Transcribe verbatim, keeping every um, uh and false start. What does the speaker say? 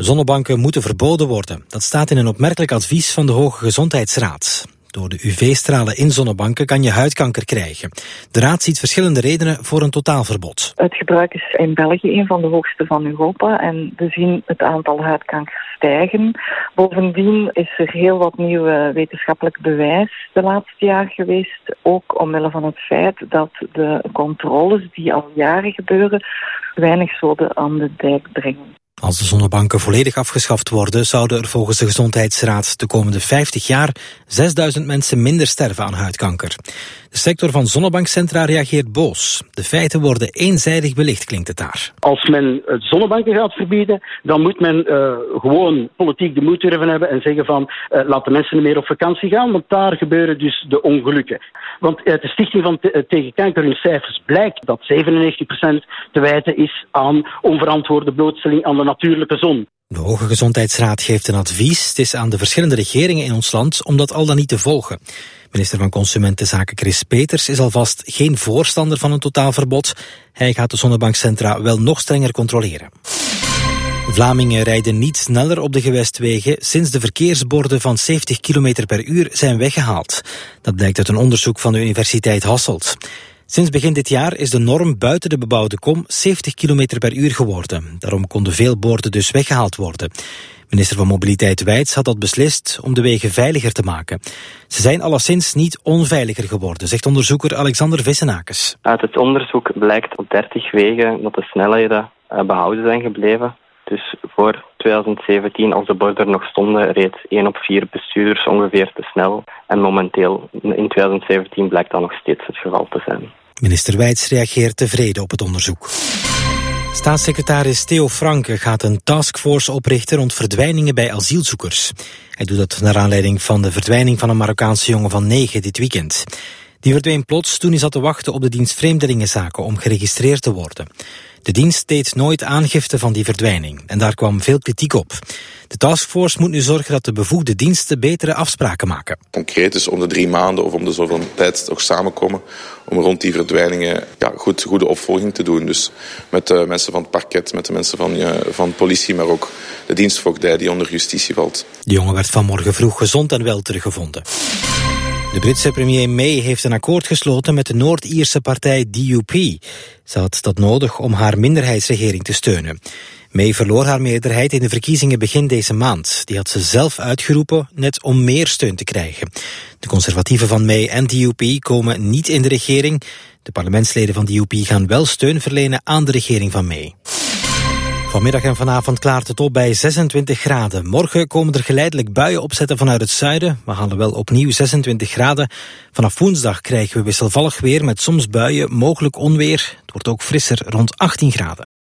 Zonnebanken moeten verboden worden. Dat staat in een opmerkelijk advies van de Hoge Gezondheidsraad. Door de U V-stralen in zonnebanken kan je huidkanker krijgen. De raad ziet verschillende redenen voor een totaalverbod. Het gebruik is in België een van de hoogste van Europa en we zien het aantal huidkankers stijgen. Bovendien is er heel wat nieuw wetenschappelijk bewijs de laatste jaar geweest. Ook omwille van het feit dat de controles die al jaren gebeuren weinig zoden aan de dijk brengen. Als de zonnebanken volledig afgeschaft worden, zouden er volgens de Gezondheidsraad de komende vijftig jaar zesduizend mensen minder sterven aan huidkanker. De sector van zonnebankcentra reageert boos. De feiten worden eenzijdig belicht, klinkt het daar. Als men het zonnebanken gaat verbieden, dan moet men uh, gewoon politiek de moed durven hebben en zeggen van uh, laat de mensen niet meer op vakantie gaan, want daar gebeuren dus de ongelukken. Want uit de Stichting van te- tegen Kanker hun cijfers blijkt dat zevenennegentig procent te wijten is aan onverantwoorde blootstelling aan de natuurlijke zon. De Hoge Gezondheidsraad geeft een advies. Het is aan de verschillende regeringen in ons land om dat al dan niet te volgen. Minister van Consumentenzaken Chris Peters is alvast geen voorstander van een totaalverbod. Hij gaat de zonnebankcentra wel nog strenger controleren. Vlamingen rijden niet sneller op de gewestwegen sinds de verkeersborden van zeventig kilometer per uur zijn weggehaald. Dat blijkt uit een onderzoek van de Universiteit Hasselt. Sinds begin dit jaar is de norm buiten de bebouwde kom zeventig kilometer per uur geworden. Daarom konden veel borden dus weggehaald worden. Minister van Mobiliteit Wijts had dat beslist om de wegen veiliger te maken. Ze zijn alleszins niet onveiliger geworden, zegt onderzoeker Alexander Vissenakes. Uit het onderzoek blijkt op dertig wegen dat de snelheden behouden zijn gebleven. Dus voor twintig zeventien, als de borden er nog stonden, reed één op vier bestuurders ongeveer te snel. En momenteel, in twintig zeventien, blijkt dat nog steeds het geval te zijn. Minister Wijts reageert tevreden op het onderzoek. Staatssecretaris Theo Franke gaat een taskforce oprichten rond verdwijningen bij asielzoekers. Hij doet dat naar aanleiding van de verdwijning van een Marokkaanse jongen van negen dit weekend. Die verdween plots toen hij zat te wachten op de dienst Vreemdelingenzaken om geregistreerd te worden. De dienst deed nooit aangifte van die verdwijning en daar kwam veel kritiek op. De taskforce moet nu zorgen dat de bevoegde diensten betere afspraken maken. Concreet is om de drie maanden of om de zoveel tijd toch samenkomen om rond die verdwijningen ja, goed, goede opvolging te doen. Dus met de mensen van het parket, met de mensen van, uh, van politie, maar ook de dienstvoogdij die onder justitie valt. De jongen werd vanmorgen vroeg gezond en wel teruggevonden. De Britse premier May heeft een akkoord gesloten met de Noord-Ierse partij D U P. Ze had dat nodig om haar minderheidsregering te steunen. May verloor haar meerderheid in de verkiezingen begin deze maand. Die had ze zelf uitgeroepen, net om meer steun te krijgen. De conservatieven van May en D U P komen niet in de regering. De parlementsleden van D U P gaan wel steun verlenen aan de regering van May. Vanmiddag en vanavond klaart het op bij zesentwintig graden. Morgen komen er geleidelijk buien opzetten vanuit het zuiden. We halen wel opnieuw zesentwintig graden. Vanaf woensdag krijgen we wisselvallig weer met soms buien, mogelijk onweer. Het wordt ook frisser rond achttien graden.